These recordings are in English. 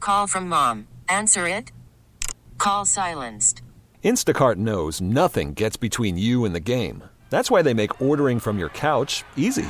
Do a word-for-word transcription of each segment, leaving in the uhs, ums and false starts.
Call from mom. Answer it. Call silenced. Instacart knows nothing gets between you and the game. That's why they make ordering from your couch easy.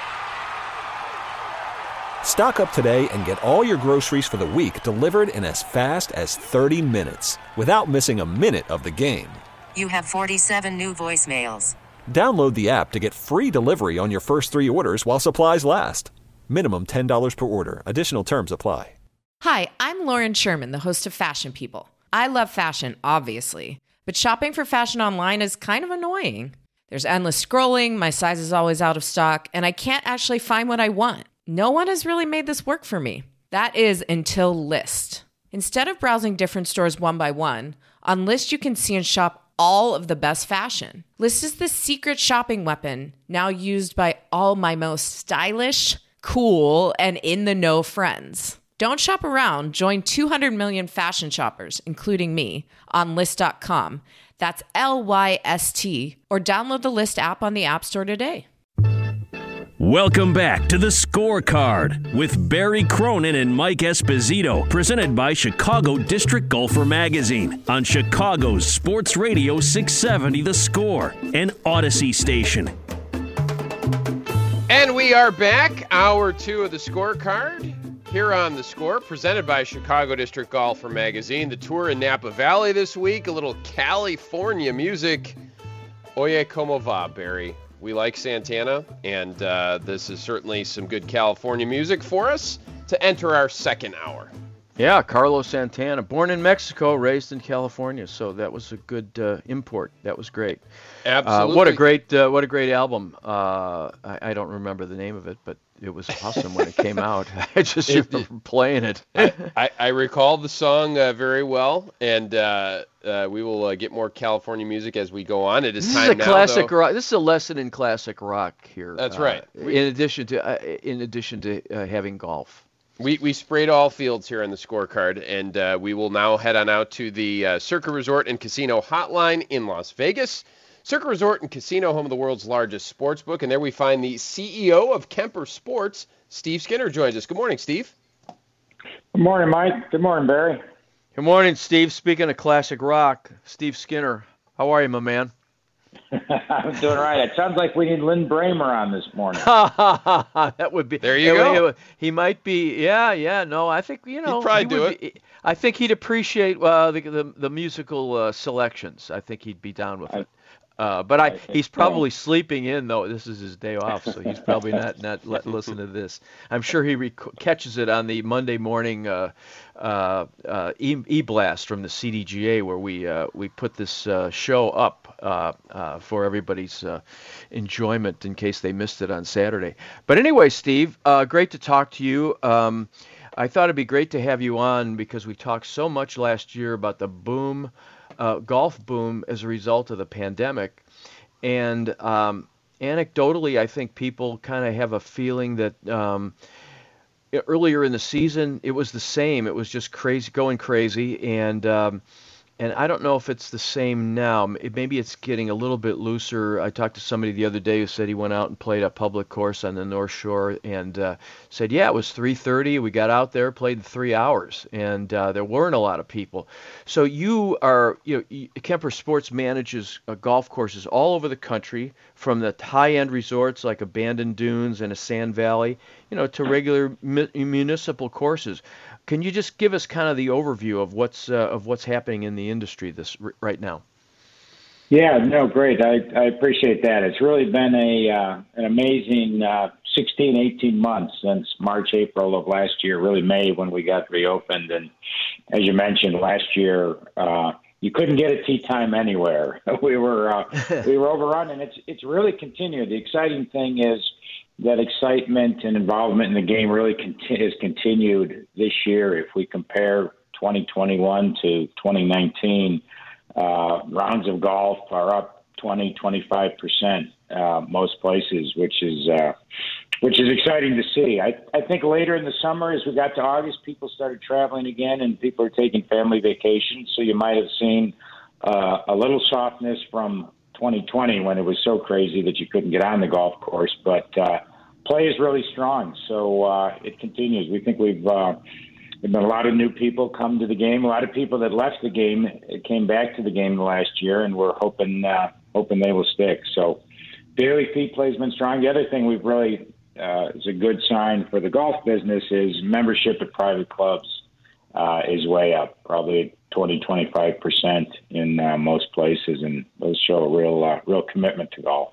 Stock up today and get all your groceries for the week delivered in as fast as thirty minutes without missing a minute of the game. You have forty-seven new voicemails. Download the app to get free delivery on your first three orders while supplies last. Minimum ten dollars per order. Additional terms apply. Hi, I'm Lauren Sherman, the host of Fashion People. I love fashion, obviously, but shopping for fashion online is kind of annoying. There's endless scrolling, my size is always out of stock, and I can't actually find what I want. No one has really made this work for me. That is until Lyst. Instead of browsing different stores one by one, on Lyst you can see and shop all of the best fashion. Lyst is the secret shopping weapon now used by all my most stylish, cool, and in-the-know friends. Don't shop around. Join two hundred million fashion shoppers, including me, on Lyst dot com. That's L Y S T, or download the Lyst app on the App Store today. Welcome back to The Scorecard with Barry Cronin and Mike Esposito, presented by Chicago District Golfer Magazine on Chicago's Sports Radio six seventy The Score and Odyssey Station. And we are back, hour two of The Scorecard. Here on The Score, presented by Chicago District Golfer Magazine. The tour in Napa Valley this week, a little California music. Oye, como va, Barry? We like Santana, and uh, this is certainly some good California music for us to enter our second hour. Yeah, Carlos Santana, born in Mexico, raised in California, so that was a good uh, import. That was great. Absolutely. Uh, what a great, uh, what a great album. Uh, I, I don't remember the name of it, but it was awesome when it came out. I just It- remember playing it. I, I, I recall the song uh, very well, and uh, uh, we will uh, get more California music as we go on. It is This time is a now, classic though. rock. This is a lesson in classic rock here. That's uh, right. We- in addition to, uh, in addition to uh, having golf. We we sprayed all fields here on the Scorecard, and uh, we will now head on out to the uh, Circa Resort and Casino Hotline in Las Vegas. Circa Resort and Casino, home of the world's largest sports book, and there we find the C E O of Kemper Sports, Steve Skinner, joins us. Good morning, Steve. Good morning, Mike. Good morning, Barry. Good morning, Steve. Speaking of classic rock, Steve Skinner. How are you, my man? I'm doing all right. It sounds like we need Lynn Bramer on this morning. That would be. There you it would- go. it would- he might be. Yeah, yeah. No, I think you know. He'd probably he do would be- I think he'd appreciate uh, the, the the musical uh, selections. I think he'd be down with I- it. Uh, but I, I think he's so. probably sleeping in though. This is his day off, so he's probably not not let, listen to this. I'm sure he rec- catches it on the Monday morning uh, uh, uh, e- e-blast from the C D G A, where we uh, we put this uh, show up uh, uh, for everybody's uh, enjoyment in case they missed it on Saturday. But anyway, Steve, uh, great to talk to you. Um, I thought it'd be great to have you on because we talked so much last year about the boom. Uh, golf boom as a result of the pandemic. And um, anecdotally, I think people kind of have a feeling that um, e- earlier in the season, it was the same. It was just crazy, going crazy. And um, and I don't know if it's the same now. M- Maybe it's getting a little bit looser. I talked to somebody the other day who said he went out and played a public course on the North Shore and uh, said, yeah, it was three thirty. We got out there, played three hours, and uh, there weren't a lot of people. So you are, you know, y- Kemper Sports manages uh, golf courses all over the country, from the high-end resorts like Abandoned Dunes and a Sand Valley, you know, to regular mi- municipal courses. Can you just give us kind of the overview of what's uh, of what's happening in the industry this r- right now? Yeah, no, great. I, I appreciate that. It's really been a uh, an amazing uh, sixteen, eighteen months since March, April of last year, really May when we got reopened. And as you mentioned, last year uh, you couldn't get a tee time anywhere. we were uh, we were overrun, and it's it's really continued. The exciting thing is that excitement and involvement in the game really conti- has continued this year. If we compare twenty twenty-one to twenty nineteen, uh, rounds of golf are up twenty, twenty-five percent uh, most places, which is uh, which is exciting to see. I, I think later in the summer, as we got to August, people started traveling again, and people are taking family vacations. So you might have seen uh, a little softness from twenty twenty when it was so crazy that you couldn't get on the golf course, but uh, play is really strong, so uh, it continues. We think we've uh, there's been a lot of new people come to the game. A lot of people that left the game came back to the game last year, and we're hoping uh, hoping they will stick. So daily fee play has been strong. The other thing we've really uh, is a good sign for the golf business is membership at private clubs uh, is way up, probably twenty, twenty-five percent in uh, most places, and those show a real uh, real commitment to golf.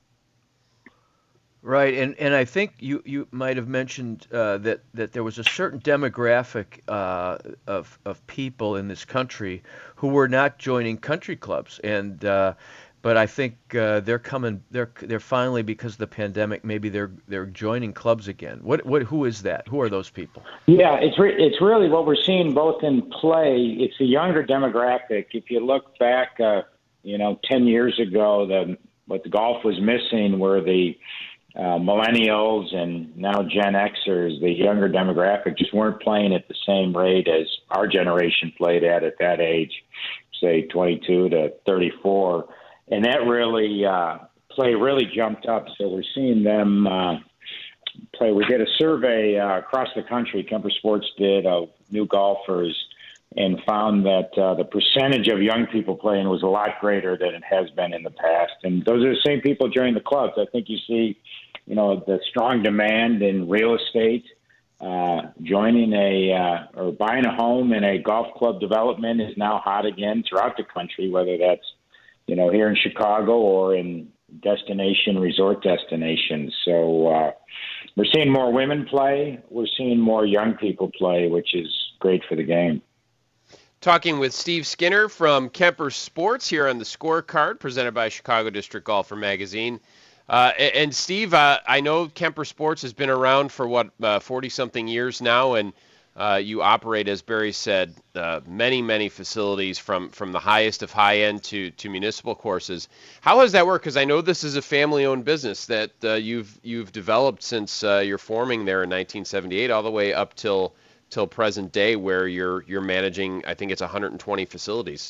Right, and, and I think you, you might have mentioned uh, that, that there was a certain demographic uh, of of people in this country who were not joining country clubs, and uh, but I think uh, they're coming. They're they're finally, because of the pandemic, maybe they're they're joining clubs again. What what who is that? Who are those people? Yeah, it's re- it's really what we're seeing both in play. It's a younger demographic. If you look back, uh, you know, ten years ago, the what the golf was missing were the Uh, millennials and now Gen Xers, the younger demographic, just weren't playing at the same rate as our generation played at at that age, say twenty-two to thirty-four. And that really, uh, play really jumped up. So we're seeing them uh, play. We did a survey uh, across the country, Kemper Sports did, of new golfers, and found that uh, the percentage of young people playing was a lot greater than it has been in the past. And those are the same people joining the clubs. I think you see, you know, the strong demand in real estate, uh, joining a uh, or buying a home in a golf club development is now hot again throughout the country, whether that's, you know, here in Chicago or in destination resort destinations. So uh, we're seeing more women play. We're seeing more young people play, which is great for the game. Talking with Steve Skinner from Kemper Sports here on the Scorecard, presented by Chicago District Golfer Magazine. Uh, and Steve, uh, I know Kemper Sports has been around for, what, forty-something uh, years now, and uh, you operate, as Barry said, uh, many, many facilities from, from the highest of high-end to, to municipal courses. How has that worked? Because I know this is a family-owned business that uh, you've you've developed since uh, your forming there in nineteen seventy-eight, all the way up till till present day, where you're you're managing, I think it's one hundred twenty facilities.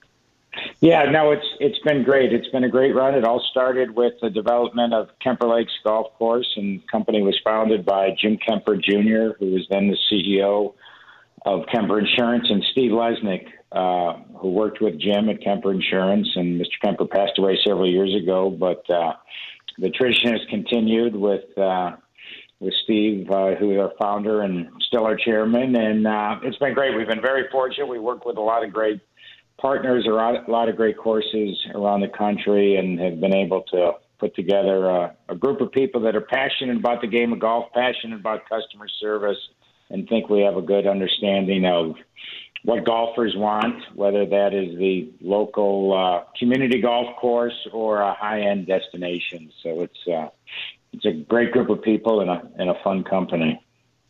Yeah, no, it's it's been great. It's been a great run. It all started with the development of Kemper Lakes Golf Course, and the company was founded by Jim Kemper Junior, who was then the C E O of Kemper Insurance, and Steve Lesnick, uh, who worked with Jim at Kemper Insurance. And Mister Kemper passed away several years ago, but uh, the tradition has continued with uh, with Steve, uh, who is our founder and still our chairman. And uh, it's been great. We've been very fortunate. We work with a lot of great partners, a lot of great courses around the country, and have been able to put together a, a group of people that are passionate about the game of golf, passionate about customer service, and think we have a good understanding of what golfers want, whether that is the local uh, community golf course or a high-end destination. So it's uh, it's a great group of people and a and a fun company.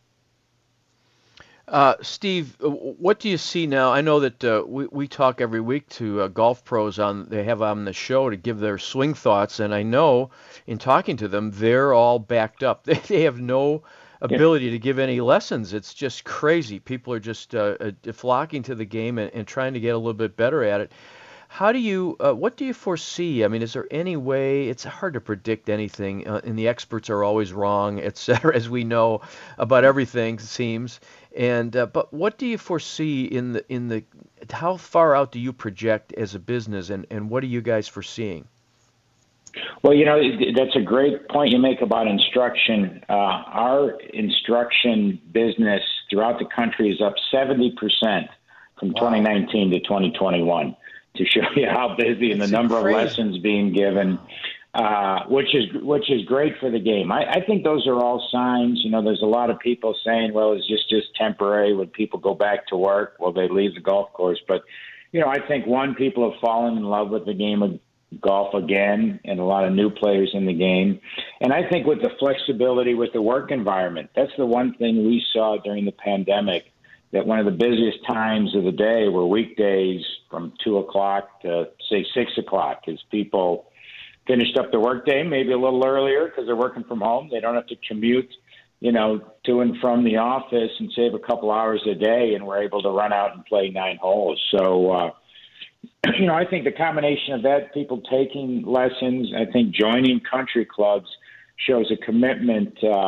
Uh, Steve, what do you see now? I know that uh, we, we talk every week to uh, golf pros on they have on the show to give their swing thoughts, and I know in talking to them, they're all backed up. They, they have no ability yeah. to give any lessons. It's just crazy. People are just uh, uh, flocking to the game and, and trying to get a little bit better at it. How do you, uh, what do you foresee? I mean, is there any way, it's hard to predict anything, uh, and the experts are always wrong, et cetera, as we know about everything, it seems. And uh, but what do you foresee in the in the how far out do you project as a business, and, and what are you guys foreseeing? Well, you know, that's a great point you make about instruction. Uh, our instruction business throughout the country is up seventy percent from wow. twenty nineteen to twenty twenty-one, to show you how busy and the number crazy. of lessons being given. Uh, which is which is great for the game. I, I think those are all signs. You know, there's a lot of people saying, well, it's just, just temporary. When people go back to work, well, they leave the golf course. But, you know, I think, one, people have fallen in love with the game of golf again, and a lot of new players in the game. And I think with the flexibility with the work environment, that's the one thing we saw during the pandemic, that one of the busiest times of the day were weekdays from two o'clock to, say, six o'clock, as people finished up the workday maybe a little earlier because they're working from home. They don't have to commute, you know, to and from the office and save a couple hours a day, and we're able to run out and play nine holes. So, uh, you know, I think the combination of that, people taking lessons, I think joining country clubs shows a commitment uh,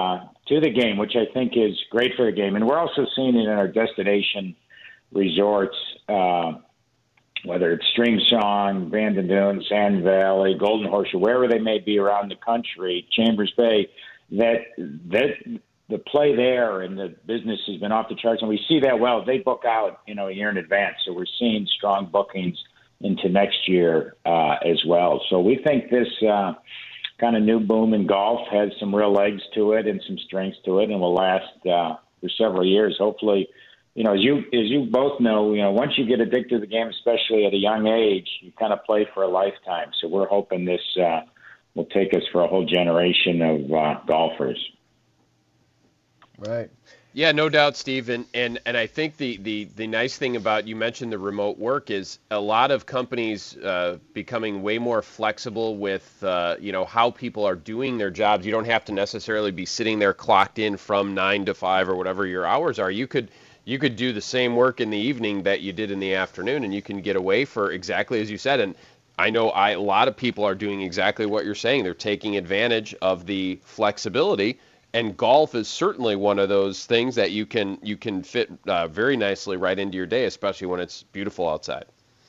to the game, which I think is great for the game. And we're also seeing it in our destination resorts, uh, whether it's Stream Song, Bandon Dunes, Sand Valley, Golden Horseshoe, wherever they may be around the country, Chambers Bay, that that the play there and the business has been off the charts. And we see that well. They book out, you know, a year in advance. So we're seeing strong bookings into next year uh, as well. So we think this uh, kind of new boom in golf has some real legs to it and some strengths to it and will last uh, for several years. Hopefully, you know, as you as you both know, you know, once you get addicted to the game, especially at a young age, you kind of play for a lifetime. So we're hoping this uh, will take us for a whole generation of uh, golfers. Right. Yeah, no doubt, Steve. And, and, and I think the, the, the nice thing about, you mentioned the remote work, is a lot of companies uh, becoming way more flexible with, uh, you know, how people are doing their jobs. You don't have to necessarily be sitting there clocked in from nine to five or whatever your hours are. You could you could do the same work in the evening that you did in the afternoon, and you can get away for exactly as you said. And I know I, a lot of people are doing exactly what you're saying. They're taking advantage of the flexibility. And golf is certainly one of those things that you can you can fit uh, very nicely right into your day, especially when it's beautiful outside.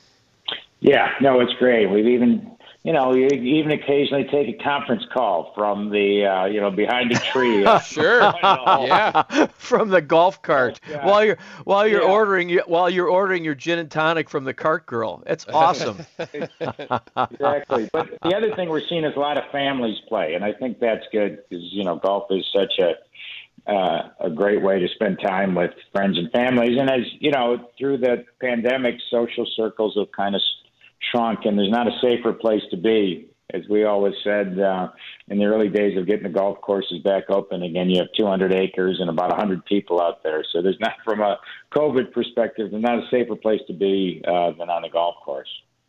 Yeah, no, it's great. We've even, you know, you even occasionally take a conference call from the, uh, you know, behind a tree. Sure, yeah, from the golf cart yeah. while you're while you're Yeah. ordering while you're ordering your gin and tonic from the cart girl. It's awesome. Exactly. But the other thing we're seeing is a lot of families play, and I think that's good because, you know, golf is such a uh, a great way to spend time with friends and families. And as you know, through the pandemic, social circles have kind of shrunk, and there's not a safer place to be. As we always said uh, in the early days of getting the golf courses back open again, you have two hundred acres and about one hundred people out there. So there's not, from a COVID perspective, there's not a safer place to be uh, than on a golf course.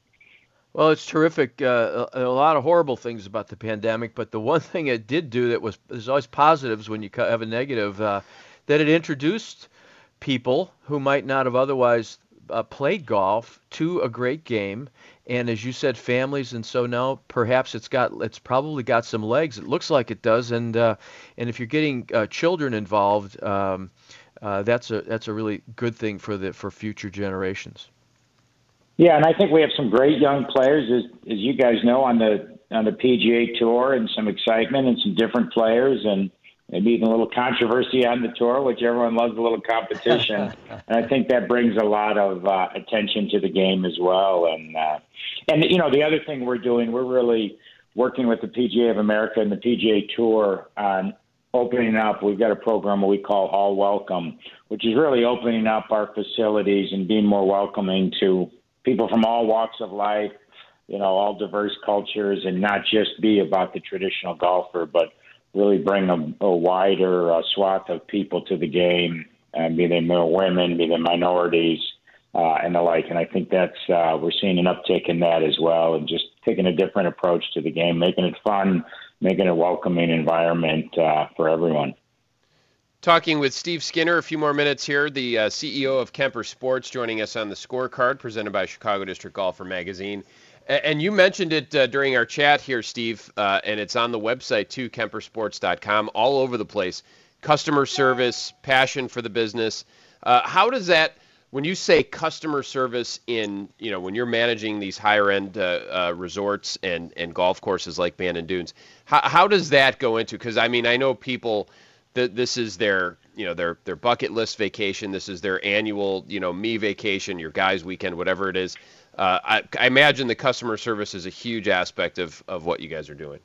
Well, it's terrific. Uh, a, a lot of horrible things about the pandemic, but the one thing it did do that was, there's always positives when you have a negative, uh, that it introduced people who might not have otherwise uh, played golf to a great game. And as you said, families, and so now perhaps it's got it's probably got some legs. It looks like it does, and uh, and if you're getting uh, children involved, um, uh, that's a that's a really good thing for the for future generations. Yeah, and I think we have some great young players, as as you guys know, on the on the P G A Tour, and some excitement and some different players, and maybe even a little controversy on the tour, which everyone loves, a little competition. And I think that brings a lot of uh, attention to the game as well. And, uh, and you know, the other thing we're doing, we're really working with the P G A of America and the P G A Tour on opening up. We've got a program we call All Welcome, which is really opening up our facilities and being more welcoming to people from all walks of life, you know, all diverse cultures, and not just be about the traditional golfer, but really bring a, a wider uh, swath of people to the game, uh, be they more women, be they minorities, uh, and the like. And I think that's uh, we're seeing an uptick in that as well, and just taking a different approach to the game, making it fun, making it a welcoming environment uh, for everyone. Talking with Steve Skinner, a few more minutes here, the uh, C E O of Kemper Sports, joining us on the Scorecard, presented by Chicago District Golfer Magazine. And you mentioned it uh, during our chat here, Steve, uh, and it's on the website too, kemper sports dot com, all over the place. Customer service, passion for the business. Uh, how does that, when you say customer service in, you know, when you're managing these higher end uh, uh, resorts and, and golf courses like Bandon Dunes, how, how does that go into? Because, I mean, I know people, that this is their, you know, their, their bucket list vacation. This is their annual, you know, me vacation, your guys weekend, whatever it is. Uh, I, I imagine the customer service is a huge aspect of, of what you guys are doing.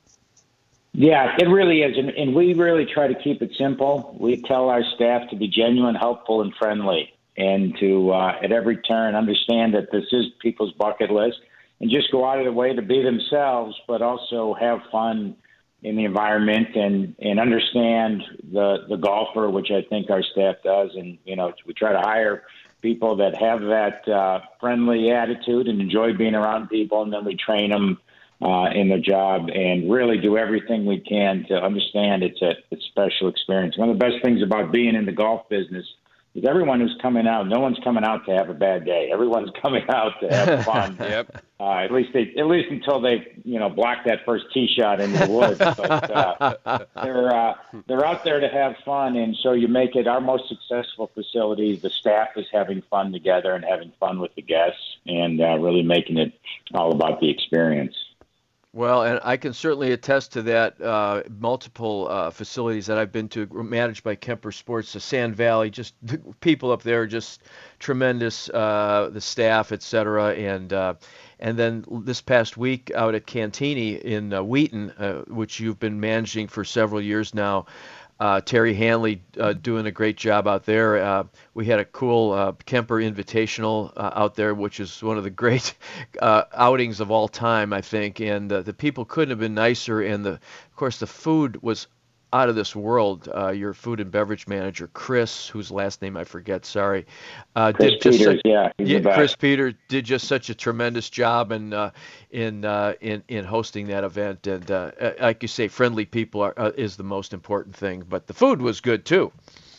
Yeah, it really is. And, and we really try to keep it simple. We tell our staff to be genuine, helpful, and friendly, and to, uh, at every turn, understand that this is people's bucket list, and just go out of the way to be themselves, but also have fun in the environment, and, and understand the, the golfer, which I think our staff does. And, you know, we try to hire people that have that uh, friendly attitude and enjoy being around people, and then we train them uh, in their job and really do everything we can to understand it's a, it's a special experience. One of the best things about being in the golf business, Because everyone who's coming out, no one's coming out to have a bad day. Everyone's coming out to have fun. Yep. Uh, at least they, at least until they, you know, block that first tee shot into the woods. But uh, they're uh, they're out there to have fun, and so you make it our most successful facility. The staff is having fun together and having fun with the guests, and uh, really making it all about the experience. Well, and I can certainly attest to that. Uh, multiple uh, facilities that I've been to, managed by Kemper Sports, the Sand Valley, just the people up there, just tremendous. Uh, the staff, et cetera, and uh, and then this past week out at Cantini in uh, Wheaton, uh, which you've been managing for several years now. Uh, Terry Hanley uh, doing a great job out there. Uh, we had a cool uh, Kemper Invitational uh, out there, which is one of the great uh, outings of all time, I think. And uh, the people couldn't have been nicer. And the, of course, the food was out of this world. Uh, your food and beverage manager, Chris, whose last name I forget, sorry, uh, Chris did just Peters, such, yeah, he's yeah the best. Chris Peters did just such a tremendous job in uh, in uh, in in hosting that event. And uh, like you say, friendly people are, uh, is the most important thing. But the food was good too.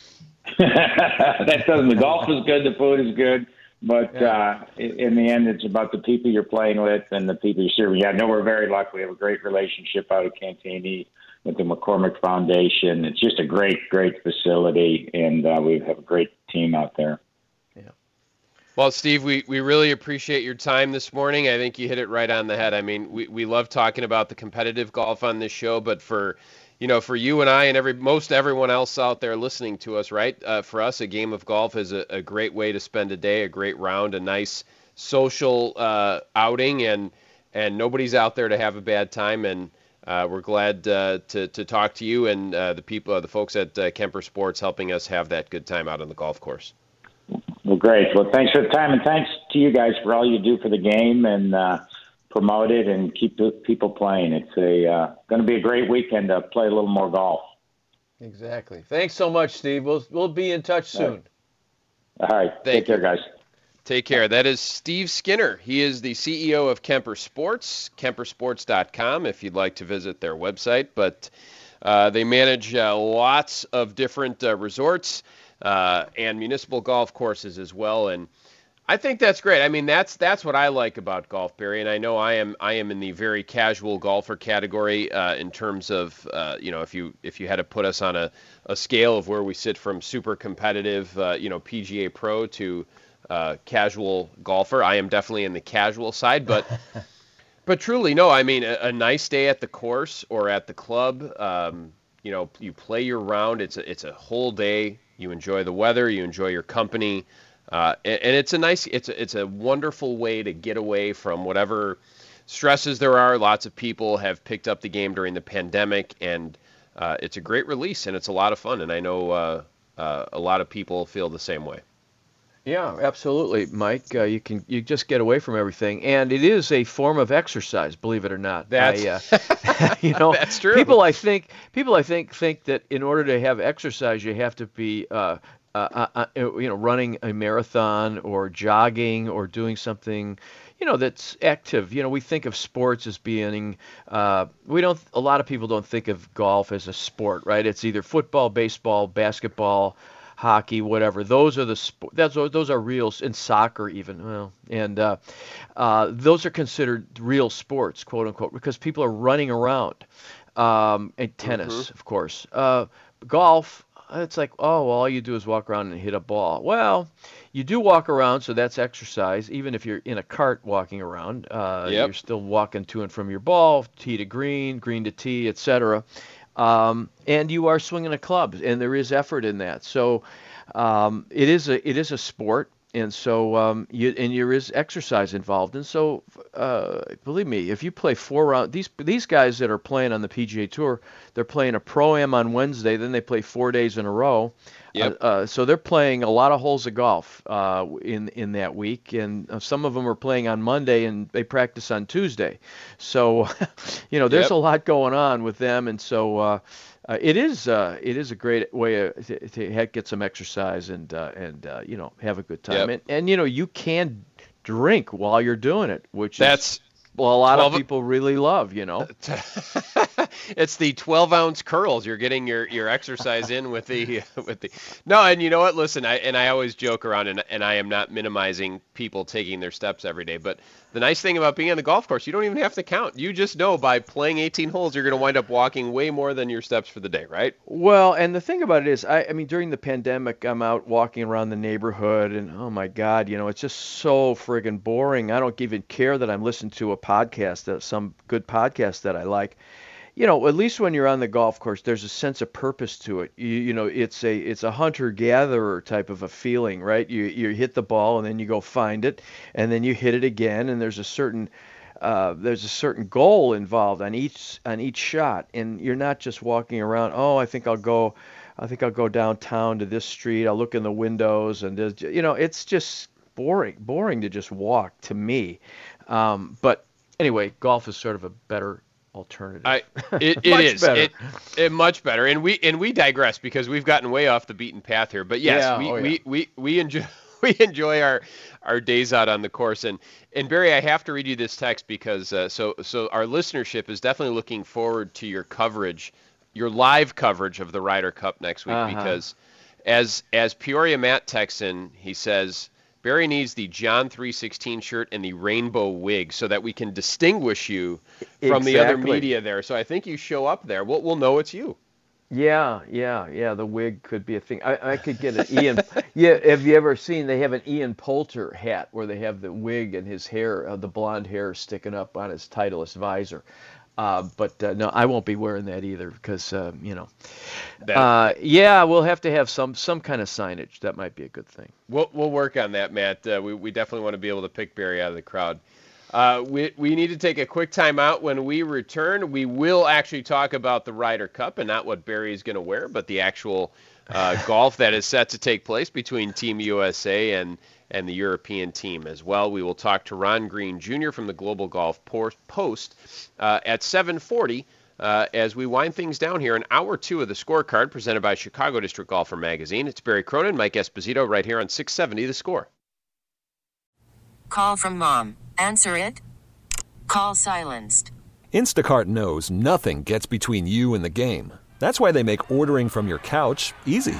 That doesn't. The golf is good. The food is good. But Yeah. uh, in in the end, it's about the people you're playing with and the people you're serving. Yeah, no, we're very lucky. We have a great relationship out at Cantini with the McCormick Foundation. It's just a great, great facility, and uh, we have a great team out there. Well, Steve, we, we really appreciate your time this morning. I think you hit it right on the head. I mean, we, we love talking about the competitive golf on this show, but for you know, for you and I and every most everyone else out there listening to us, right? Uh, for us, a game of golf is a, a great way to spend a day, a great round, a nice social uh, outing, and and nobody's out there to have a bad time. And uh, we're glad uh, to to talk to you and uh, the people, uh, the folks at uh, Kemper Sports, helping us have that good time out on the golf course. Well, great. Well, thanks for the time, and thanks to you guys for all you do for the game and uh, promote it and keep the people playing. It's a uh, going to be a great weekend to play a little more golf. Exactly. Thanks so much, Steve. We'll we'll be in touch soon. All right. Thank Take care, you. guys. Take care. That is Steve Skinner. He is the C E O of Kemper Sports, kemper sports dot com if you'd like to visit their website. But uh, they manage uh, lots of different uh, resorts uh, and municipal golf courses as well. And I think that's great. I mean, that's that's what I like about golf, Barry. And I know I am I am in the very casual golfer category uh, in terms of uh, you know if you if you had to put us on a, a scale of where we sit from super competitive uh, you know P G A Pro to Uh, casual golfer. I am definitely in the casual side, but but truly, no, I mean, a, a nice day at the course or at the club, um, you know, you play your round. It's a, it's a whole day. You enjoy the weather. You enjoy your company. Uh, and, and it's a nice, it's a, it's a wonderful way to get away from whatever stresses there are. Lots of people have picked up the game during the pandemic, and uh, it's a great release, and it's a lot of fun. And I know uh, uh, a lot of people feel the same way. Yeah, absolutely, Mike. Uh, you can you just get away from everything, and it is a form of exercise, believe it or not. That's I, uh, you know, that's true. People, I think, people, I think, think that in order to have exercise, you have to be, uh, uh, uh, you know, running a marathon or jogging or doing something, you know, that's active. You know, we think of sports as being, uh, we don't. A lot of people don't think of golf as a sport, right? It's either football, baseball, basketball, hockey, whatever. Those are the sp- that's those are real, in soccer even. Well, and uh, uh, those are considered real sports, quote unquote, because people are running around. Um, and tennis, Mm-hmm. of course. Uh, golf, it's like, oh, well, all you do is walk around and hit a ball. Well, you do walk around, so that's exercise. Even if you're in a cart walking around, uh, Yep. you're still walking to and from your ball, tee to green, green to tee, et cetera. Um, and you are swinging a club, and there is effort in that. So um, it is a it is a sport, and so um, you, and there is exercise involved. And so uh, believe me, if you play four rounds, these these guys that are playing on the P G A Tour, they're playing a Pro-Am on Wednesday, then they play four days in a row. Yep. Uh, uh, so they're playing a lot of holes of golf uh, in in that week, and uh, some of them are playing on Monday and they practice on Tuesday. So, you know, there's Yep. a lot going on with them, and so uh, uh, it is uh, it is a great way uh, to, to heck get some exercise and uh, and uh, you know, have a good time. Yep. And, and you know, you can drink while you're doing it, which That's is well, a lot of twelve people really love. You know. It's the twelve ounce curls. You're getting your, your exercise in with the with the. No, and you know what? Listen, I and I always joke around, and and I am not minimizing people taking their steps every day. But the nice thing about being on the golf course, you don't even have to count. You just know by playing eighteen holes, you're going to wind up walking way more than your steps for the day, right? Well, and the thing about it is, I, I mean, during the pandemic, I'm out walking around the neighborhood, and oh my God, you know, it's just so friggin' boring. I don't even care that I'm listening to a podcast, that some good podcast that I like. You know, at least when you're on the golf course, there's a sense of purpose to it. You, you know, it's a it's a hunter-gatherer type of a feeling, right? You you hit the ball and then you go find it, and then you hit it again, and there's a certain uh, there's a certain goal involved on each on each shot, and you're not just walking around. Oh, I think I'll go, I think I'll go downtown to this street. I'll look in the windows, and there's, you know, it's just boring, boring to just walk to me. Um, but anyway, golf is sort of a better alternative. I, it it is it, it much better, and we and we digress because we've gotten way off the beaten path here. But yes, yeah, we, oh, yeah. we, we we enjoy we enjoy our our days out on the course. And and Barry, I have to read you this text because uh, so so our listenership is definitely looking forward to your coverage, your live coverage of the Ryder Cup next week, uh-huh. because as as Peoria Matt texts in, he says, Barry needs the John three sixteen shirt and the rainbow wig so that we can distinguish you from exactly. the other media there. So I think you show up there. We'll, we'll know it's you. Yeah, yeah, yeah. The wig could be a thing. I, I could get an Ian. Yeah, have you ever seen? They have an Ian Poulter hat where they have the wig and his hair, uh, the blonde hair sticking up on his Titleist visor. Uh, but uh, no, I won't be wearing that either because uh, you know. Uh, yeah, we'll have to have some some kind of signage. That might be a good thing. We'll we'll work on that, Matt. Uh, we we definitely want to be able to pick Barry out of the crowd. Uh, we we need to take a quick time out. When we return, we will actually talk about the Ryder Cup and not what Barry is going to wear, but the actual uh, golf that is set to take place between Team U S A and and the European team as well. We will talk to Ron Green Junior from the Global Golf Post uh, at seven forty uh, as we wind things down here in hour two of the Scorecard presented by Chicago District Golfer Magazine. It's Barry Cronin, Mike Esposito right here on six seventy The Score. Call from mom. Answer it. Call silenced. Instacart knows nothing gets between you and the game. That's why they make ordering from your couch easy.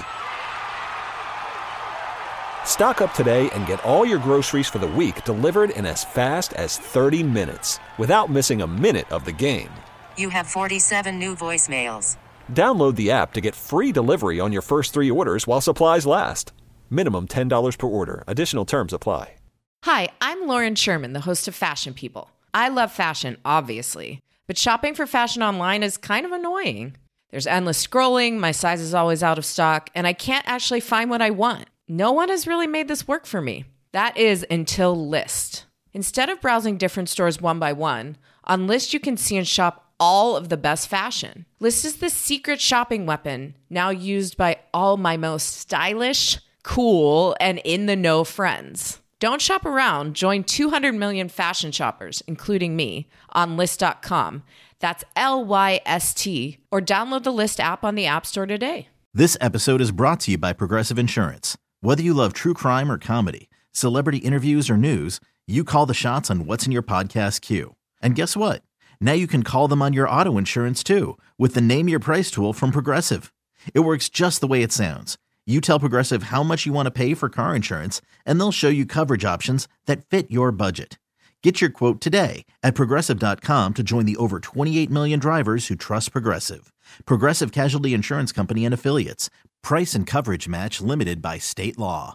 Stock up today and get all your groceries for the week delivered in as fast as thirty minutes without missing a minute of the game. You have forty-seven new voicemails. Download the app to get free delivery on your first three orders while supplies last. Minimum ten dollars per order. Additional terms apply. Hi, I'm Lauren Sherman, the host of Fashion People. I love fashion, obviously, but shopping for fashion online is kind of annoying. There's endless scrolling, my size is always out of stock, and I can't actually find what I want. No one has really made this work for me. That is until Lyst. Instead of browsing different stores one by one, on Lyst you can see and shop all of the best fashion. Lyst is the secret shopping weapon now used by all my most stylish, cool, and in-the-know friends. Don't shop around. Join two hundred million fashion shoppers, including me, on Lyst dot com. That's L Y S T, or download the Lyst app on the App Store today. This episode is brought to you by Progressive Insurance. Whether you love true crime or comedy, celebrity interviews or news, you call the shots on what's in your podcast queue. And guess what? Now you can call them on your auto insurance too, with the Name Your Price tool from Progressive. It works just the way it sounds. You tell Progressive how much you want to pay for car insurance, and they'll show you coverage options that fit your budget. Get your quote today at Progressive dot com to join the over twenty-eight million drivers who trust Progressive. Progressive Casualty Insurance Company and Affiliates. Price and coverage match limited by state law.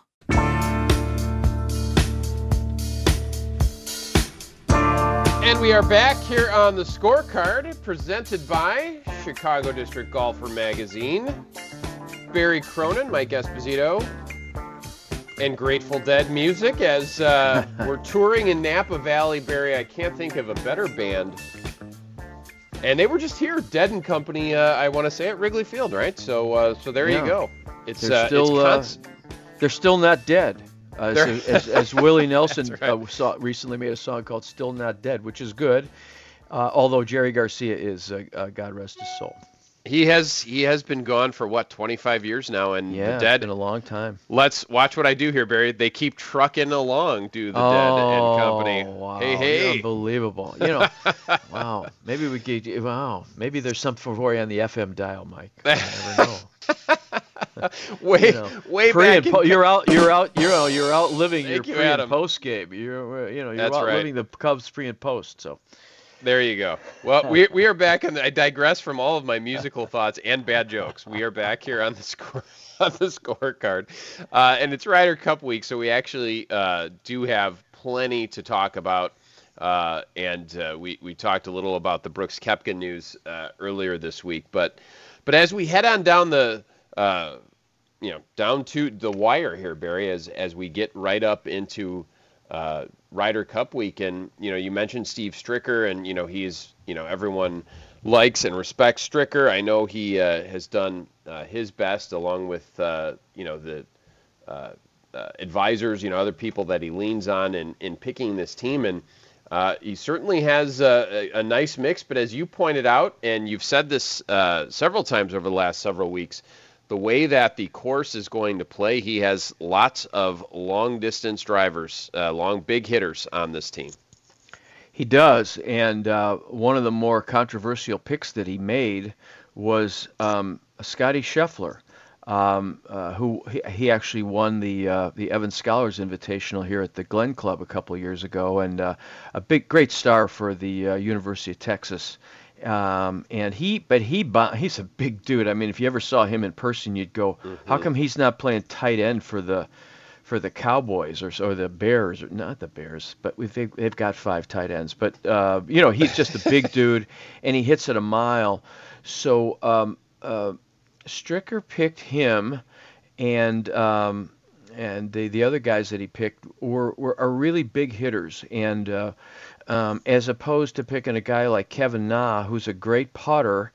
And we are back here on the Scorecard, presented by Chicago District Golfer Magazine. Barry Cronin, Mike Esposito, and Grateful Dead music as uh, we're touring in Napa Valley. Barry, I can't think of a better band. And they were just here, Dead and Company, uh, I want to say, at Wrigley Field, right? So uh, so there yeah. you go. It's they're uh, still it's cons- uh, they're still not dead. Uh, as, as, as Willie Nelson right. uh, saw, recently made a song called "Still Not Dead," which is good. Uh, although Jerry Garcia is, uh, uh, God rest his soul. He has he has been gone for what, twenty-five years now, and Yeah, the Dead. it's been a long time. Let's watch what I do here, Barry. They keep trucking along, do the oh, Dead and company. Wow, Hey, you're hey. unbelievable. You know, wow. Maybe we get you. Wow, maybe there's something for you on the F M dial, Mike. I never know. way, you know, way pre back. And po- in... You're out. You're out. You know, you're out living Thank your you, pre Adam. and post game. You're, you know, you're That's out right. living the Cubs pre and post. So. There you go. Well, we we are back, and I digress from all of my musical thoughts and bad jokes. We are back here on the score on the scorecard, uh, and it's Ryder Cup week, so we actually uh, do have plenty to talk about. Uh, and uh, we we talked a little about the Brooks Koepka news uh, earlier this week, but but as we head on down the uh, you know down to the wire here, Barry, as as we get right up into uh, Ryder Cup week, and you know you mentioned Steve Stricker, and you know he's you know everyone likes and respects Stricker. I know he uh, has done uh, his best along with uh, you know the uh, uh, advisors, you know other people that he leans on in in picking this team, and uh, he certainly has a, a, a nice mix. But as you pointed out, and you've said this uh, several times over the last several weeks, the way that the course is going to play, he has lots of long-distance drivers, uh, long, big hitters on this team. He does, and uh, one of the more controversial picks that he made was um, Scotty Scheffler, um, uh, who he, he actually won the uh, the Evans Scholars Invitational here at the Glen Club a couple of years ago, and uh, a big, great star for the uh, University of Texas. Um, and he, but he, he's a big dude. I mean, if you ever saw him in person, you'd go, mm-hmm. How come he's not playing tight end for the, for the Cowboys or, or the Bears, or not the Bears, but we've, they've, they've got five tight ends. But, uh, you know, he's just a big dude, and he hits at a mile. So um, uh, Stricker picked him, and um, and the the other guys that he picked were, were are really big hitters, and uh, um, as opposed to picking a guy like Kevin Na, who's a great putter,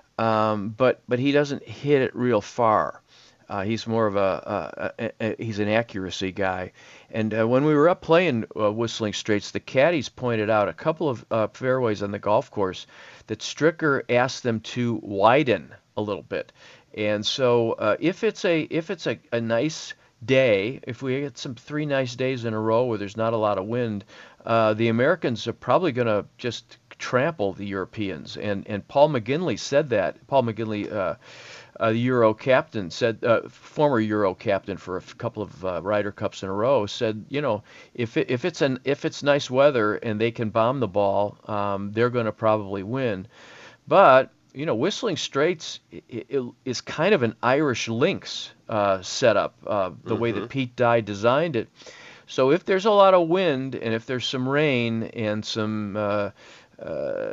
um, but but he doesn't hit it real far. Uh, he's more of a, a, a, a he's an accuracy guy. And uh, when we were up playing uh, Whistling Straits, the caddies pointed out a couple of uh, fairways on the golf course that Stricker asked them to widen a little bit. And so uh, if it's a if it's a, a nice day, if we get some three nice days in a row where there's not a lot of wind, uh, the Americans are probably going to just trample the Europeans. And and Paul McGinley said that. Paul McGinley, uh, uh, the Euro captain, said, uh, former Euro captain for a couple of uh, Ryder Cups in a row, said, you know, if it, if it's an if it's nice weather and they can bomb the ball, um, they're going to probably win. But you know, Whistling Straits it, it is kind of an Irish links uh, setup, uh, the mm-hmm. way that Pete Dye designed it. So if there's a lot of wind and if there's some rain and some, uh, uh,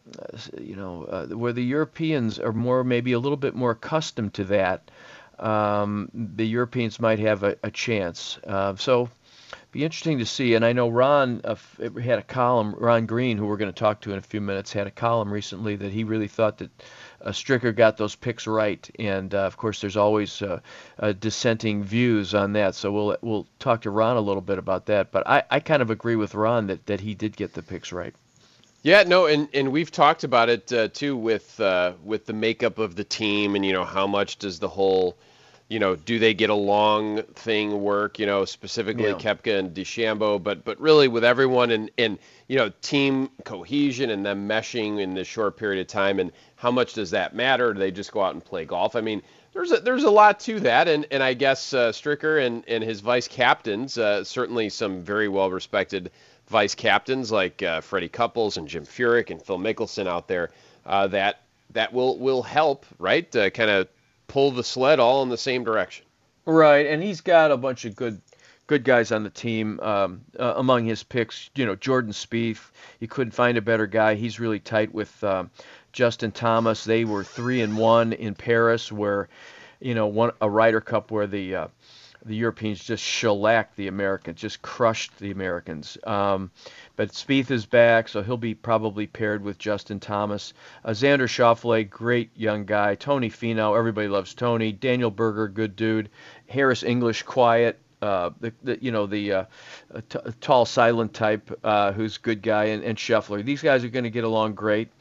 you know, uh, where the Europeans are more, maybe a little bit more accustomed to that, um, the Europeans might have a, a chance. Uh, so be interesting to see. And I know Ron uh, had a column, Ron Green, who we're going to talk to in a few minutes, had a column recently that he really thought that uh, Stricker got those picks right. And uh, of course, there's always uh, uh, dissenting views on that. So we'll we'll talk to Ron a little bit about that. But I, I kind of agree with Ron that, that he did get the picks right. Yeah, no, and, and we've talked about it uh, too with uh, with the makeup of the team, and you know how much does the whole, you know, do they get along thing work? You know, specifically yeah. Koepka and DeChambeau, but but really with everyone and and you know team cohesion and them meshing in this short period of time, and how much does that matter? Do they just go out and play golf? I mean, there's a, there's a lot to that, and and I guess uh, Stricker and and his vice captains, uh, certainly some very well respected vice captains like uh, Freddie Couples and Jim Furyk and Phil Mickelson out there, uh, that that will will help, right? Uh, kind of pull the sled all in the same direction. Right, and he's got a bunch of good good guys on the team. Um, uh, among his picks, you know, Jordan Spieth, you couldn't find a better guy. He's really tight with um, Justin Thomas. They were three and one in Paris, where, you know, one a Ryder Cup where the uh, the Europeans just shellacked the Americans, just crushed the Americans. Um, but Spieth is back, so he'll be probably paired with Justin Thomas. Uh, Xander Schauffele, great young guy. Tony Finau, everybody loves Tony. Daniel Berger, good dude. Harris English, quiet. Uh, the, the you know the uh, t- tall, silent type, uh, who's a good guy, and, and Scheffler. These guys are going to get along great.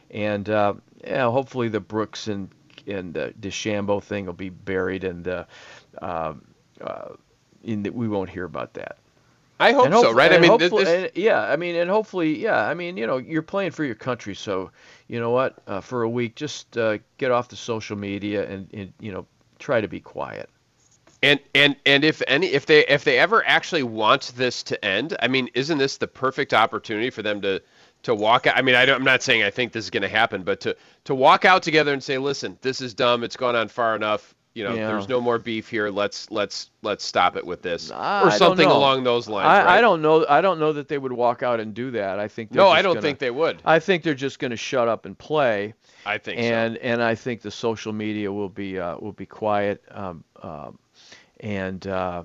and uh, yeah, hopefully the Brooks and and uh, DeChambeau thing will be buried, and uh, uh, uh, in the, we won't hear about that. I hope so, right? I mean, this, and, yeah, I mean, and hopefully, yeah, I mean, you know, you're playing for your country, so you know what? Uh, for a week, just uh, get off the social media and, and you know, try to be quiet. And and and if any if they if they ever actually want this to end, I mean, isn't this the perfect opportunity for them to to walk out? I mean, I don't, I'm not saying I think this is going to happen, but to to walk out together and say, listen, this is dumb. It's gone on far enough. You know, yeah. there's no more beef here. Let's let's let's stop it with this, I, or something I along those lines. I, right? I don't know. I don't know that they would walk out and do that. I think no, I don't gonna, think they would. I think they're just going to shut up and play. I think and so. and I think the social media will be uh, will be quiet. Um, um, and uh,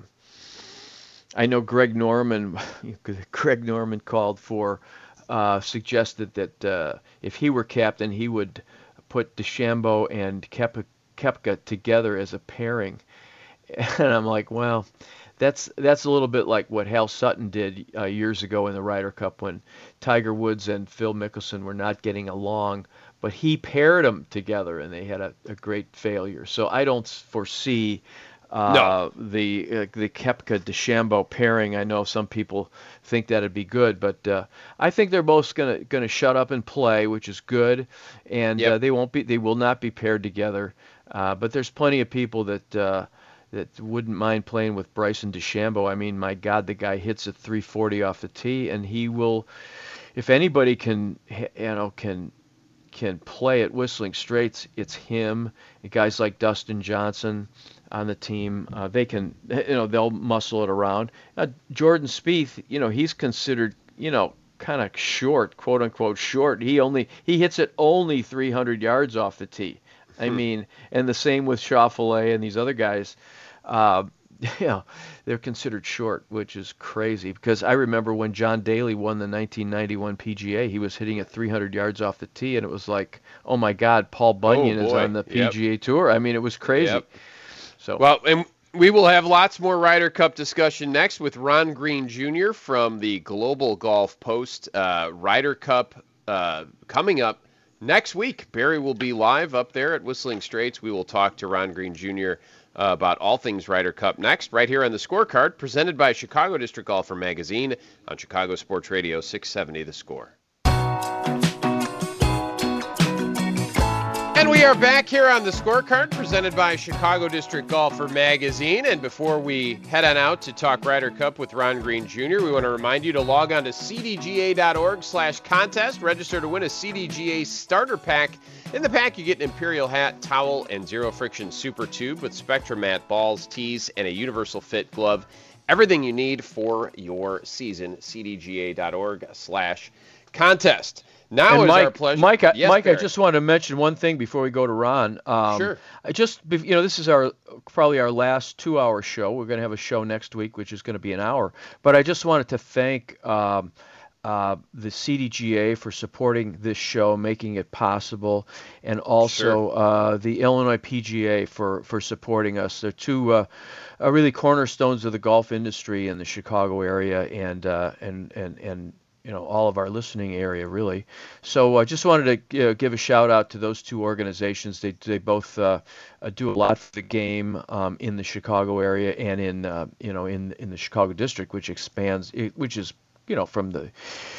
I know Greg Norman. Greg Norman called for, uh, suggested that uh, if he were captain, he would put DeChambeau and Koepka Koepka together as a pairing, and I'm like, well, that's that's a little bit like what Hal Sutton did uh, years ago in the Ryder Cup when Tiger Woods and Phil Mickelson were not getting along, but he paired them together and they had a, a great failure. So I don't foresee uh, no. the uh, the Koepka DeChambeau pairing. I know some people think that'd be good, but uh, I think they're both gonna gonna shut up and play, which is good, and yep. uh, they won't be they will not be paired together. Uh, but there's plenty of people that uh, that wouldn't mind playing with Bryson DeChambeau. I mean, my God, the guy hits at three forty off the tee, and he will. If anybody can, you know, can can play at Whistling Straits, it's him. And guys like Dustin Johnson on the team, uh, they can, you know, they'll muscle it around. Uh, Jordan Spieth, you know, he's considered, you know, kind of short, quote unquote short. He only he hits it only three hundred yards off the tee. I mean, and the same with Schauffele and these other guys. Uh, you know, they're considered short, which is crazy because I remember when John Daly won the nineteen ninety-one P G A, he was hitting at three hundred yards off the tee, and it was like, oh my God, Paul Bunyan oh is on the P G A yep. Tour. I mean, it was crazy. Yep. So well, and we will have lots more Ryder Cup discussion next with Ron Green Junior from the Global Golf Post. Uh, Ryder Cup uh, coming up next week. Barry will be live up there at Whistling Straits. We will talk to Ron Green Junior Uh, about all things Ryder Cup next, right here on the Scorecard, presented by Chicago District Golfer Magazine on Chicago Sports Radio six seventy The Score. And we are back here on the Scorecard, presented by Chicago District Golfer Magazine. And before we head on out to talk Ryder Cup with Ron Green Junior, we want to remind you to log on to c d g a dot org slash contest. Register to win a C D G A starter pack. In the pack, you get an Imperial hat, towel, and Zero Friction Super Tube with Spectramat balls, tees, and a Universal Fit glove. Everything you need for your season, c d g a dot org slash contest. Now and is Mike, our pleasure. Mike, I, yes, Mike Barry. I just want to mention one thing before we go to Ron. Um, sure. I just, you know, this is our probably our last two-hour show. We're going to have a show next week, which is going to be an hour. But I just wanted to thank um, uh, the C D G A for supporting this show, making it possible, and also Sure. uh, the Illinois P G A for, for supporting us. They're two uh, uh, really cornerstones of the golf industry in the Chicago area, and uh, and and and. you know, all of our listening area, really. So I uh, just wanted to uh, give a shout out to those two organizations. They they both uh, uh, do a lot for the game um, in the Chicago area and in uh, you know in in the Chicago district, which expands, which is you know from the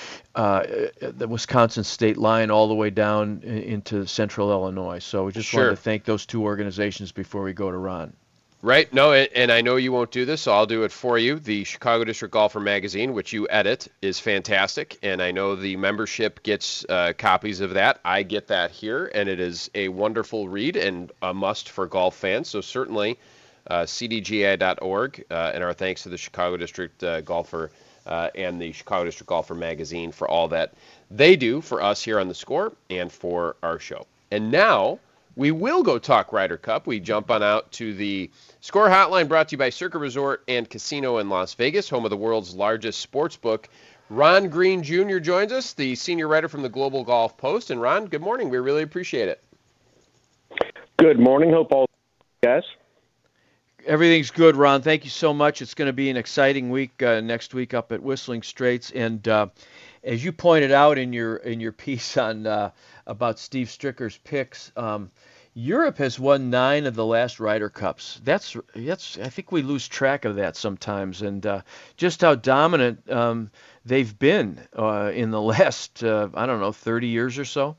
uh, the Wisconsin state line all the way down into central Illinois. So we just Sure. wanted to thank those two organizations before we go to Ron. Right. No, and I know you won't do this, so I'll do it for you. The Chicago District Golfer Magazine, which you edit, is fantastic, and I know the membership gets uh, copies of that. I get that here, and it is a wonderful read and a must for golf fans. So certainly, uh, c d g a dot org, uh, and our thanks to the Chicago District uh, Golfer uh, and the Chicago District Golfer Magazine for all that they do for us here on The Score and for our show. And now we will go talk Ryder Cup. We jump on out to the Score Hotline, brought to you by Circa Resort and Casino in Las Vegas, home of the world's largest sports book. Ron Green Junior joins us, the senior writer from the Global Golf Post. And Ron, good morning. We really appreciate it. Good morning. Hope all guys. Everything's good, Ron. Thank you so much. It's going to be an exciting week uh, next week up at Whistling Straits, and uh, as you pointed out in your in your piece on uh, about Steve Stricker's picks, um, Europe has won nine of the last Ryder Cups. That's that's I think we lose track of that sometimes, and uh, just how dominant um, they've been uh, in the last uh, I don't know thirty years or so.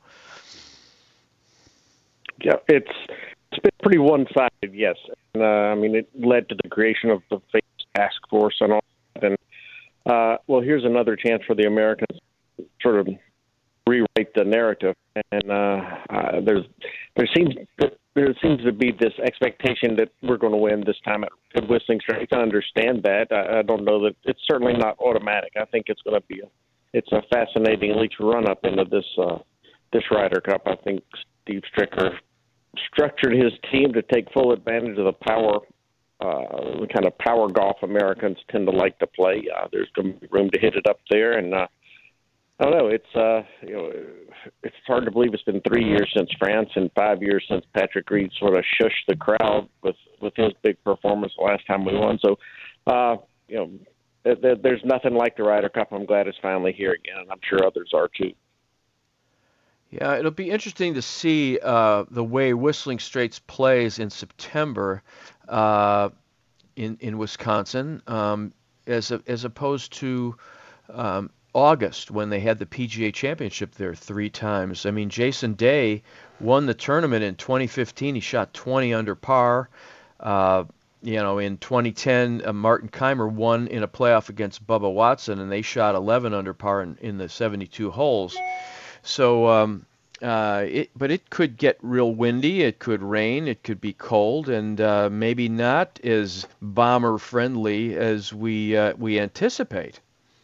Yeah, it's it's been pretty one-sided, yes. And, uh, I mean, it led to the creation of the FACE task force and all that. And uh, well, here's another chance for the Americans to sort of rewrite the narrative. And uh, uh, there's there seems there seems to be this expectation that we're going to win this time at, at Whistling Straits. I understand that. I, I don't know that it's certainly not automatic. I think it's going to be a it's a fascinating at least run up into this uh, this Ryder Cup. I think Steve Stricker structured his team to take full advantage of the power, uh, the kind of power golf Americans tend to like to play. Uh, there's going to be room to hit it up there, and uh, I don't know. It's uh, you know, it's hard to believe it's been three years since France and five years since Patrick Reed sort of shushed the crowd with with his big performance the last time we won. So, uh, you know, th- th- there's nothing like the Ryder Cup. I'm glad it's finally here again, and I'm sure others are too. Yeah, it'll be interesting to see uh, the way Whistling Straits plays in September uh, in in Wisconsin, um, as a, as opposed to um, August when they had the P G A Championship there three times. I mean, Jason Day won the tournament in twenty fifteen. He shot twenty under par. Uh, you know, in twenty ten, uh, Martin Keimer won in a playoff against Bubba Watson, and they shot eleven under par in, in the seventy-two holes. So, um, uh, it, but it could get real windy, it could rain, it could be cold, and uh, maybe not as bomber-friendly as we uh, we anticipate.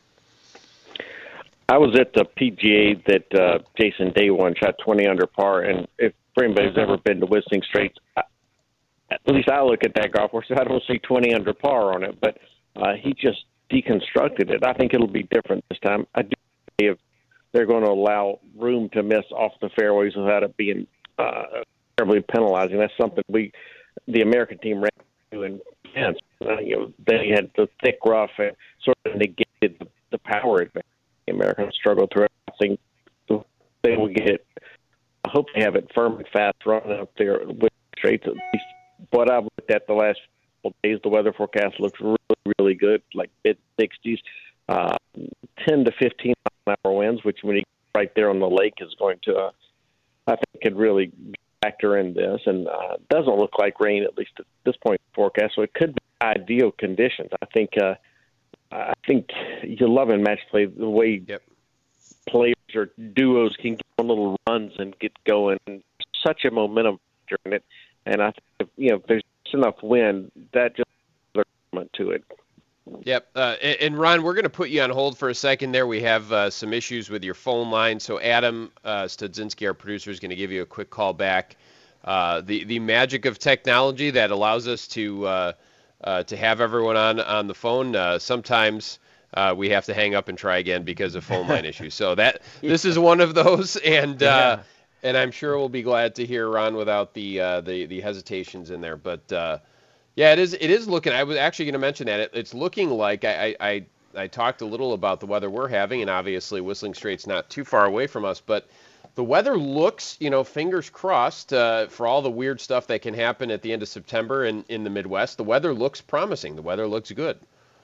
I was at the P G A that uh, Jason Day won, shot twenty under par, and if anybody's ever been to Whistling Straits, I, at least I look at that golf course, I don't see twenty under par on it, but uh, he just deconstructed it. I think it'll be different this time. I do if they're going to allow room to miss off the fairways without it being uh, terribly penalizing. That's something we, the American team, ran into in France. Uh, you know, they had the thick rough and sort of negated the, the power advantage. The Americans struggled through it. I think they will get it. I hope they have it firm and fast running up there with Straits. At least what I've looked at the last couple of days, the weather forecast looks really, really good, like mid sixties, uh, ten to fifteen mile an hour winds, which when you get right there on the lake is going to, uh, I think, could really factor in this. And uh, it doesn't look like rain, at least at this point in the forecast, so it could be ideal conditions. I think uh, I think you love in match play the way yep. players or duos can get on little runs and get going. Such a momentum during it, and I think you know if there's enough wind, that just adds element to it. Yep. Uh, and, and Ron, we're going to put you on hold for a second there. We have uh, some issues with your phone line. So Adam uh, Studzinski, our producer, is going to give you a quick call back. Uh, the, the magic of technology that allows us to uh, uh, to have everyone on, on the phone. Uh, sometimes uh, we have to hang up and try again because of phone line issues. So that this is one of those. And uh, yeah. and I'm sure we'll be glad to hear Ron without the uh, the, the hesitations in there. But uh, Yeah, it is. It is looking. I was actually going to mention that it, it's looking like I, I, I, I talked a little about the weather we're having, and obviously Whistling Straits not too far away from us, but the weather looks, you know, fingers crossed uh, for all the weird stuff that can happen at the end of September in, in the Midwest. The weather looks promising. The weather looks good.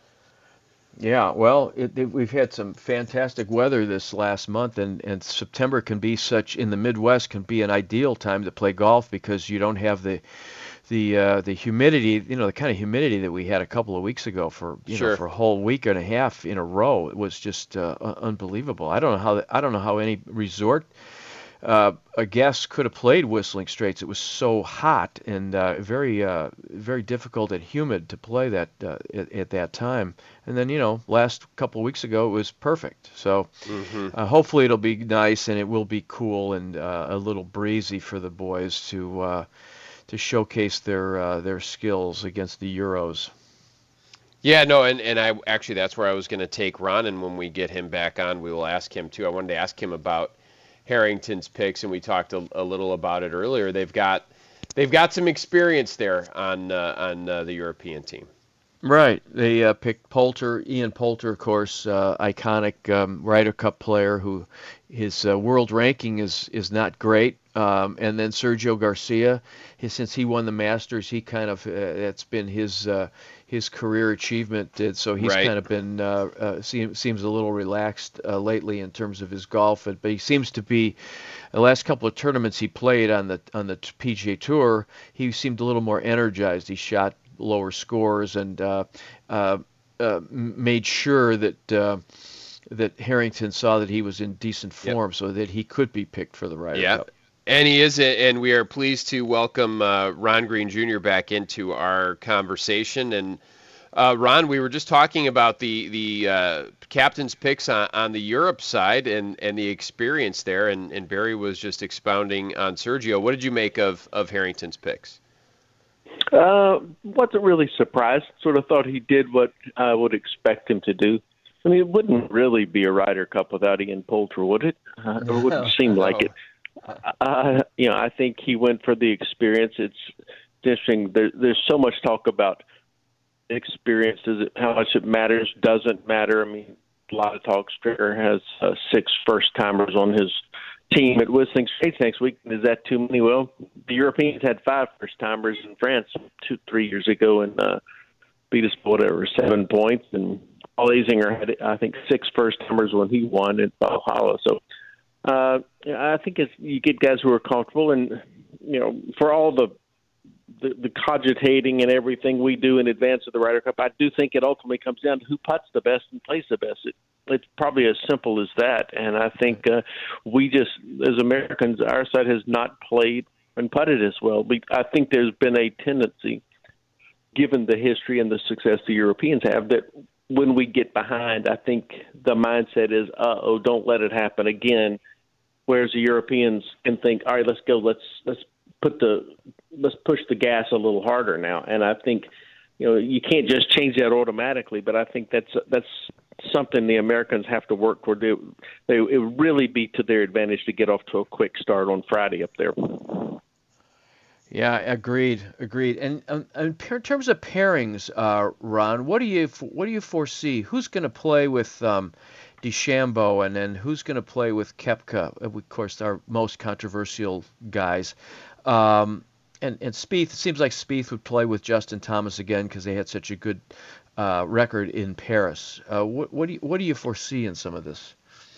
Yeah, well, it, it, we've had some fantastic weather this last month, and, and September can be such in the Midwest can be an ideal time to play golf because you don't have the the uh, the humidity, you know, the kind of humidity that we had a couple of weeks ago for you sure. know for a whole week and a half in a row. It was just uh, unbelievable. I don't know how I don't know how any resort uh, a guest could have played Whistling Straits. It was so hot and uh, very uh, very difficult and humid to play that uh, at, at that time. And then, you know, last couple of weeks ago, it was perfect. So mm-hmm. uh, hopefully it'll be nice and it will be cool and uh, a little breezy for the boys to uh, to showcase their uh, their skills against the Euros. Yeah, no, and, and I actually that's where I was going to take Ron, and when we get him back on, we will ask him too. I wanted to ask him about Harrington's picks, and we talked a, a little about it earlier. They've got they've got some experience there on uh, on uh, the European team. Right. They uh, picked Poulter, Ian Poulter, of course, uh, iconic um, Ryder Cup player who his uh, world ranking is is not great. Um, and then Sergio Garcia, his, since he won the Masters, he kind of uh, that's been his uh, his career achievement. And so he's Right. kind of been uh, uh, seems seems a little relaxed uh, lately in terms of his golf. But he seems to be the last couple of tournaments he played on the on the P G A Tour, he seemed a little more energized. He shot lower scores and uh, uh, uh, made sure that uh, that Harrington saw that he was in decent form, yep. so that he could be picked for the Ryder yep. Cup. And he is, and we are pleased to welcome uh, Ron Green Junior back into our conversation. And uh, Ron, we were just talking about the the uh, captain's picks on, on the Europe side and, and the experience there, and, and Barry was just expounding on Sergio. What did you make of, of Harrington's picks? Uh, wasn't really surprised. Sort of thought he did what I would expect him to do. I mean, it wouldn't really be a Ryder Cup without Ian Poulter, would it? Uh, it wouldn't no, seem like no. it. Uh, you know, I think he went for the experience. It's interesting. There, there's so much talk about experience. Does it, how much it matters? Doesn't matter. I mean, a lot of talk. Stricker has uh, six first-timers on his team at Whistling Straits next week. Is that too many? Well, the Europeans had five first-timers in France two, three years ago and uh, beat us by whatever, seven points. And Paul Azinger had, I think, six first-timers when he won at Valhalla. So uh, I think it's, you get guys who are comfortable. And, you know, for all the, the the cogitating and everything we do in advance of the Ryder Cup, I do think it ultimately comes down to who putts the best and plays the best. It, It's probably as simple as that. And I think uh, we just, as Americans, our side has not played and putted as well. I think there's been a tendency, given the history and the success the Europeans have, that when we get behind, I think the mindset is, uh-oh, don't let it happen again. Whereas the Europeans can think, all right, let's go, let's let's put the let's push the gas a little harder now. And I think, you know, you can't just change that automatically, but I think that's that's something the Americans have to work toward. They, they, it would really be to their advantage to get off to a quick start on Friday up there. Yeah, agreed, agreed. And um, in terms of pairings, uh, Ron, what do you what do you foresee? Who's going to play with um, DeChambeau, and then who's going to play with Koepka? Of course, our most controversial guys. Um, and and Spieth. It seems like Spieth would play with Justin Thomas again because they had such a good uh, record in Paris. Uh, what what do you, what do you foresee in some of this?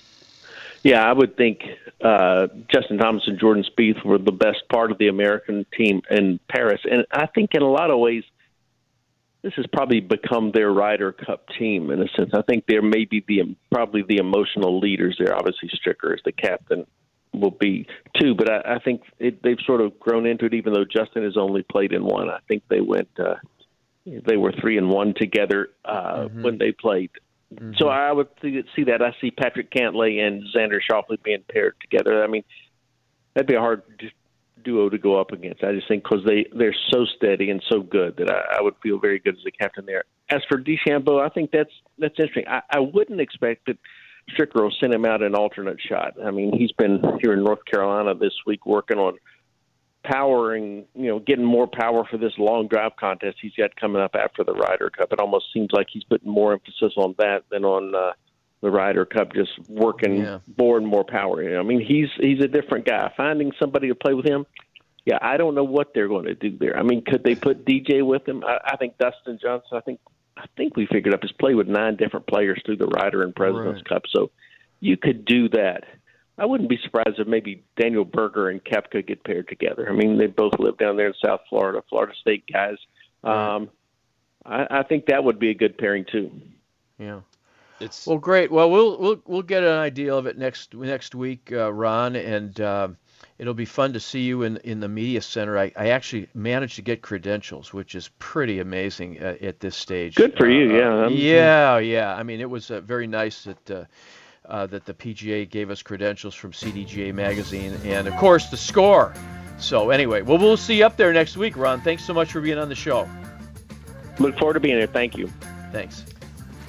Yeah, I would think uh, Justin Thomas and Jordan Spieth were the best part of the American team in Paris. And I think in a lot of ways, this has probably become their Ryder Cup team in a sense. I think they're maybe the probably the emotional leaders there. Obviously, Stricker as the captain will be too, but I, I think it, they've sort of grown into it, even though Justin has only played in one. I think they went, uh, they were three and one together uh, mm-hmm. when they played. Mm-hmm. So I would see that. I see Patrick Cantlay and Xander Schauffele being paired together. I mean, that'd be a hard duo to go up against. I just think because they, they're so steady and so good that I, I would feel very good as a captain there. As for DeChambeau, I think that's that's interesting. I, I wouldn't expect that Stricker will send him out an alternate shot. I mean, he's been here in North Carolina this week working on powering, you know, getting more power for this long drive contest he's got coming up after the Ryder Cup. It almost seems like he's putting more emphasis on that than on uh, the Ryder Cup, just working yeah. more and more power. You know, I mean, he's he's a different guy. Finding somebody to play with him, yeah, I don't know what they're going to do there. I mean, could they put D J with him? I, I think Dustin Johnson, I think I think we figured up his play with nine different players through the Ryder and President's right. Cup, so you could do that. I wouldn't be surprised if maybe Daniel Berger and Koepka get paired together. I mean, they both live down there in South Florida, Florida State guys. Um, I, I think that would be a good pairing too. Yeah. It's well, great. Well, we'll we'll we'll get an idea of it next next week, uh, Ron, and uh, it'll be fun to see you in in the media center. I, I actually managed to get credentials, which is pretty amazing uh, at this stage. Good for uh, you, yeah. Uh, yeah, yeah. I mean, it was uh, very nice that. Uh, Uh, that the P G A gave us credentials from C D G A magazine, and of course the score. So anyway, well, we'll see you up there next week, Ron. Thanks so much for being on the show. Look forward to being here. Thank you. Thanks.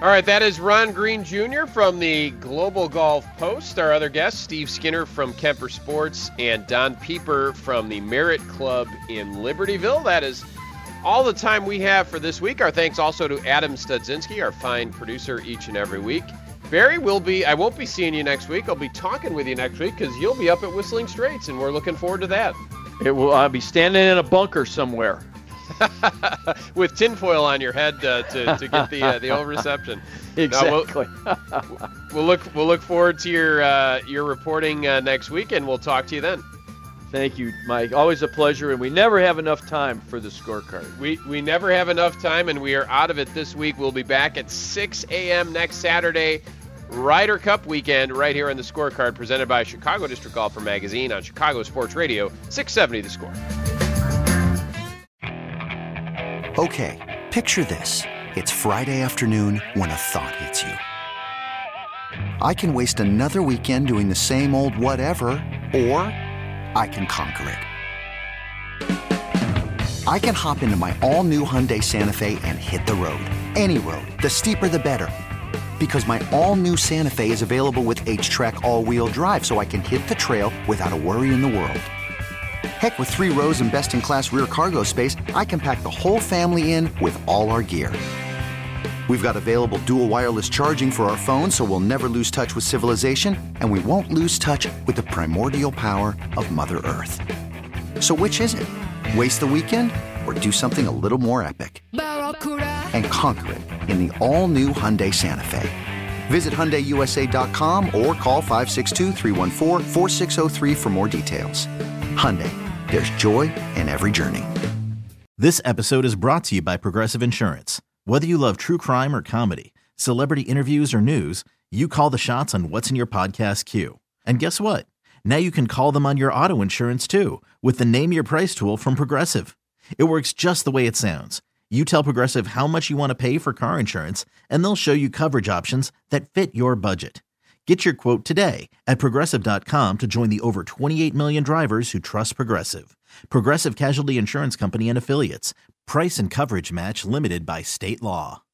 All right, that is Ron Green Junior from the Global Golf Post. Our other guests, Steve Skinner from Kemper Sports and Don Pieper from the Merit Club in Libertyville. That is all the time we have for this week. Our thanks also to Adam Studzinski, our fine producer each and every week. Barry, will be, I won't be seeing you next week. I'll be talking with you next week because you'll be up at Whistling Straits, and we're looking forward to that. It will. I'll be standing in a bunker somewhere. With tinfoil on your head uh, to, to get the uh, the old reception. Exactly. No, we'll, we'll look we'll look forward to your uh, your reporting uh, next week, and we'll talk to you then. Thank you, Mike. Always a pleasure, and we never have enough time for the scorecard. We we never have enough time, and we are out of it this week. We'll be back at six a.m. next Saturday, Ryder Cup weekend, right here on the Scorecard, presented by Chicago District Golfer Magazine on Chicago Sports Radio, six seventy The Score. Okay, picture this. It's Friday afternoon when a thought hits you. I can waste another weekend doing the same old whatever, or I can conquer it. I can hop into my all-new Hyundai Santa Fe and hit the road. Any road. The steeper the better. Because my all-new Santa Fe is available with H-Track all-wheel drive, so I can hit the trail without a worry in the world. Heck, with three rows and best-in-class rear cargo space, I can pack the whole family in with all our gear. We've got available dual wireless charging for our phones, so we'll never lose touch with civilization, and we won't lose touch with the primordial power of Mother Earth. So which is it? Waste the weekend or do something a little more epic? And conquer it in the all-new Hyundai Santa Fe. Visit Hyundai U S A dot com or call five six two, three one four, four six zero three for more details. Hyundai. There's joy in every journey. This episode is brought to you by Progressive Insurance. Whether you love true crime or comedy, celebrity interviews or news, you call the shots on what's in your podcast queue. And guess what? Now you can call them on your auto insurance too with the Name Your Price tool from Progressive. It works just the way it sounds. You tell Progressive how much you want to pay for car insurance, and they'll show you coverage options that fit your budget. Get your quote today at Progressive dot com to join the over twenty-eight million drivers who trust Progressive. Progressive Casualty Insurance Company and Affiliates. Price and coverage match limited by state law.